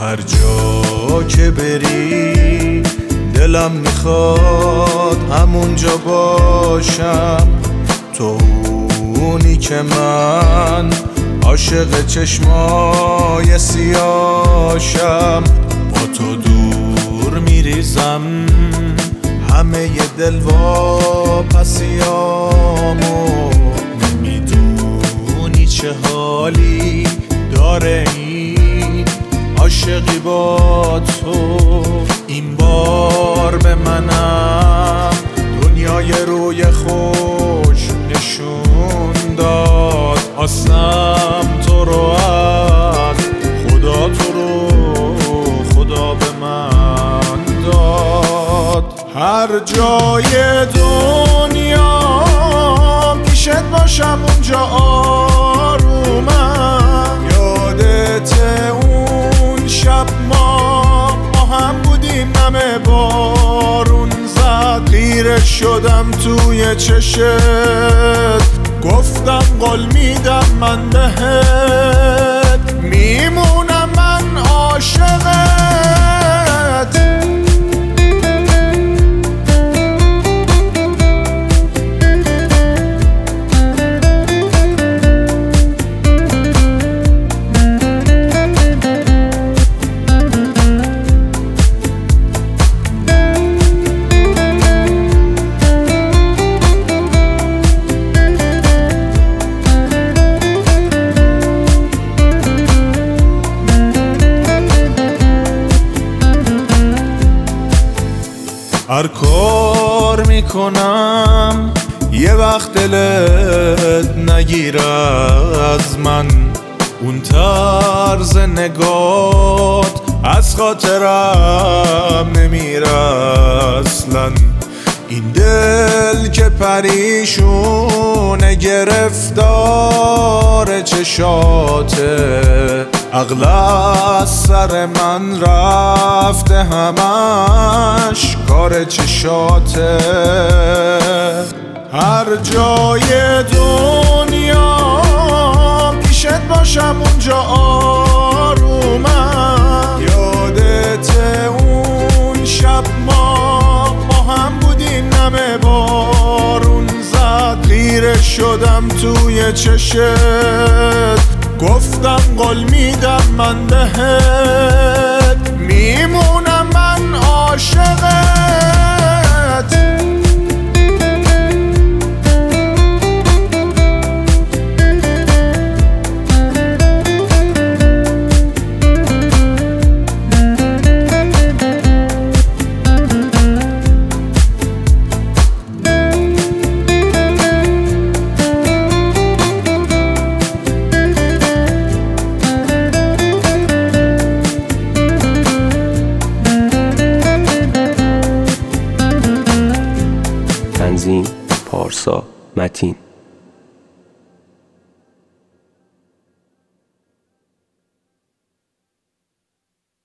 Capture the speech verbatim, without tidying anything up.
هر جا که بری دلم میخواد همونجا باشم. تو اونی که من عاشق چشمای سیاشم. با تو دور میریزم همه ی دل واپسیامو. نمیدونی چه حالی داره این عاشقی با تو. این بار به منم دنیای روی خوش نشون داد. آسم تو رو از خدا، تو رو خدا به من داد. هر جای دنیا پیشت باشم اونجا آرومم. یادت اون شب ما با هم بودیم نمه بارون زد. غیره شدم توی چشت گفتم قول میدم من بهت میمونم من عاشقت. هر کار میکنم یه وقت دلت نگیر از من. اون طرز نگات از خاطرم نمیره اصلا. این دل که پریشونه گرفتار چشاته. عقل از سر من رفته همش کار چشاته. هر جای دنیا پیشت باشم اونجا آرومم. یادت اون شب ما با هم بودیم نمه بارون زد. غیره شدم توی چشت گفتم قول میدم من بهت میمونم من عاشقت. تنظیم پارسا متین.